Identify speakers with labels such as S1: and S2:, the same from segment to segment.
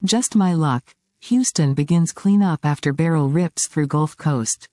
S1: Just my luck. Houston begins cleanup after barrel rips through Gulf Coast.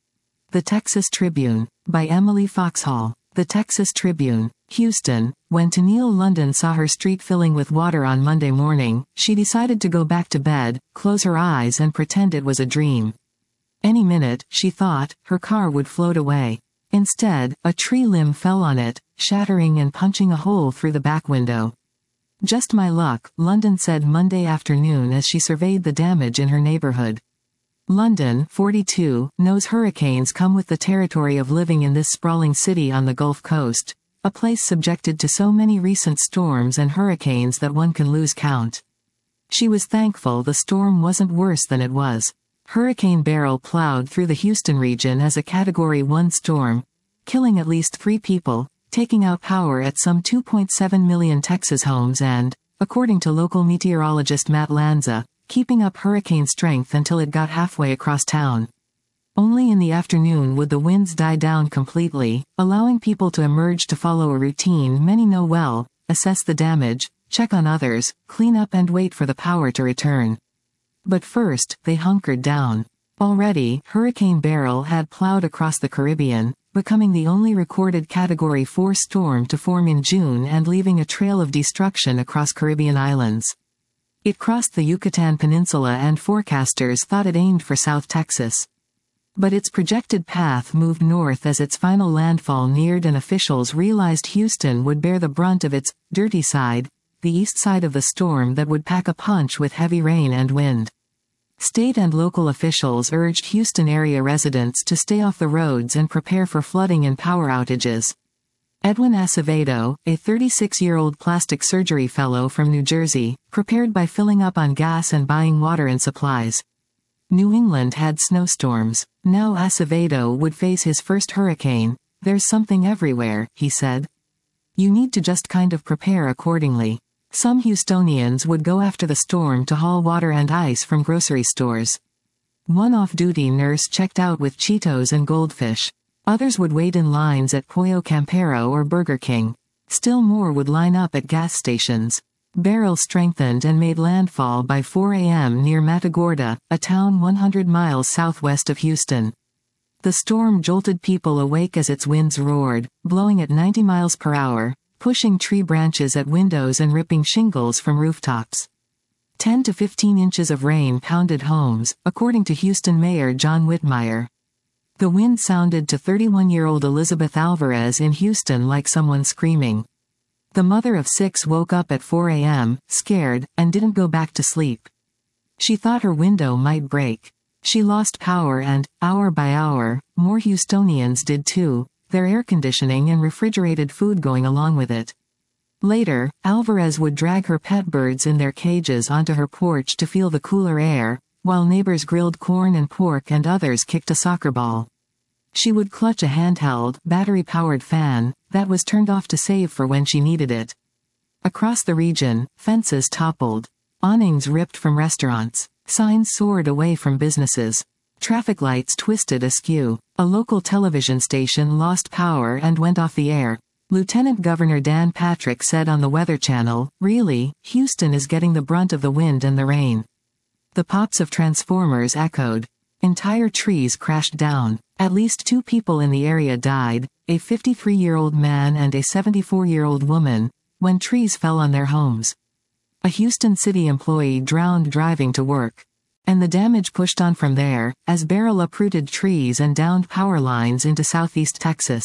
S1: The Texas Tribune, by Emily Foxhall. The Texas Tribune, Houston. When Tennille London saw her street filling with water on Monday morning, she decided to go back to bed, close her eyes and pretend it was a dream. Any minute, she thought, her car would float away. Instead, a tree limb fell on it, shattering and punching a hole through the back window. Just my luck, London said Monday afternoon as she surveyed the damage in her neighborhood. London, 42, knows hurricanes come with the territory of living in this sprawling city on the Gulf Coast, a place subjected to so many recent storms and hurricanes that one can lose count. She was thankful the storm wasn't worse than it was. Hurricane Beryl plowed through the Houston region as a Category 1 storm, killing at least 3 people, taking out power at some 2.7 million Texas homes and, according to local meteorologist Matt Lanza, keeping up hurricane strength until it got halfway across town. Only in the afternoon would the winds die down completely, allowing people to emerge to follow a routine many know well: assess the damage, check on others, clean up and wait for the power to return. But first, they hunkered down. Already, Hurricane Beryl had plowed across the Caribbean, becoming the only recorded Category 4 storm to form in June and leaving a trail of destruction across Caribbean islands. It crossed the Yucatan Peninsula and forecasters thought it aimed for South Texas. But its projected path moved north as its final landfall neared and officials realized Houston would bear the brunt of its dirty side, the east side of the storm that would pack a punch with heavy rain and wind. State and local officials urged Houston area residents to stay off the roads and prepare for flooding and power outages. Edwin Acevedo, a 36-year-old plastic surgery fellow from New Jersey, prepared by filling up on gas and buying water and supplies. New England had snowstorms. Now Acevedo would face his first hurricane. There's something everywhere, he said. You need to just kind of prepare accordingly. Some Houstonians would go after the storm to haul water and ice from grocery stores. One off-duty nurse checked out with Cheetos and goldfish. Others would wait in lines at Pollo Campero or Burger King. Still more would line up at gas stations. Beryl strengthened and made landfall by 4 a.m. near Matagorda, a town 100 miles southwest of Houston. The storm jolted people awake as its winds roared, blowing at 90 miles per hour, pushing tree branches at windows and ripping shingles from rooftops. 10 to 15 inches of rain pounded homes, according to Houston Mayor John Whitmire. The wind sounded to 31-year-old Elizabeth Alvarez in Houston like someone screaming. The mother of 6 woke up at 4 a.m., scared, and didn't go back to sleep. She thought her window might break. She lost power and, hour by hour, more Houstonians did too, their air conditioning and refrigerated food going along with it. Later, Alvarez would drag her pet birds in their cages onto her porch to feel the cooler air, while neighbors grilled corn and pork and others kicked a soccer ball. She would clutch a handheld, battery-powered fan that was turned off to save for when she needed it. Across the region, fences toppled. Awnings ripped from restaurants. Signs soared away from businesses. Traffic lights twisted askew. A local television station lost power and went off the air. Lieutenant Governor Dan Patrick said on the Weather Channel, "Really, Houston is getting the brunt of the wind and the rain." The pops of transformers echoed. Entire trees crashed down. At least 2 people in the area died, a 53-year-old man and a 74-year-old woman, when trees fell on their homes. A Houston city employee drowned driving to work. And the damage pushed on from there, as Beryl uprooted trees and downed power lines into southeast Texas.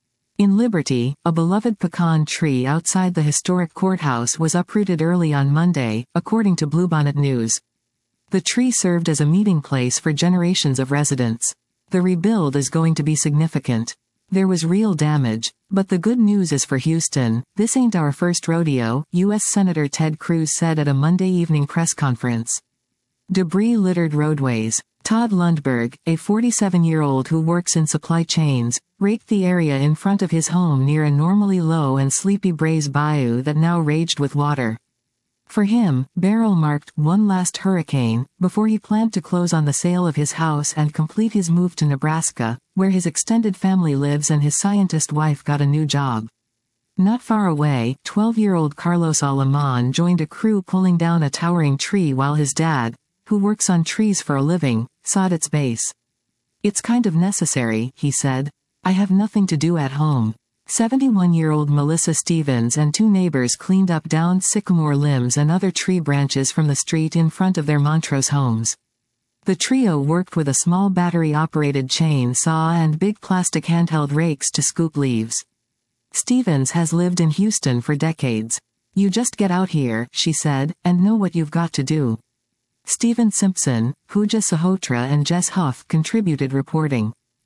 S1: In Liberty, a beloved pecan tree outside the historic courthouse was uprooted early on Monday, according to Bluebonnet News. The tree served as a meeting place for generations of residents. The rebuild is going to be significant. There was real damage, but the good news is for Houston, this ain't our first rodeo, U.S. Senator Ted Cruz said at a Monday evening press conference. Debris littered roadways. Todd Lundberg, a 47-year-old who works in supply chains, raked the area in front of his home near a normally low and sleepy Brays Bayou that now raged with water. For him, Beryl marked one last hurricane, before he planned to close on the sale of his house and complete his move to Nebraska, where his extended family lives and his scientist wife got a new job. Not far away, 12-year-old Carlos Alemán joined a crew pulling down a towering tree while his dad, who works on trees for a living, sawed its base. "It's kind of necessary," he said. "I have nothing to do at home." 71-year-old Melissa Stevens and two neighbors cleaned up downed sycamore limbs and other tree branches from the street in front of their Montrose homes. The trio worked with a small battery-operated chain saw and big plastic handheld rakes to scoop leaves. Stevens has lived in Houston for decades. "You just get out here," she said, "and know what you've got to do." Stephen Simpson, Pooja Sahotra and Jess Huff contributed reporting.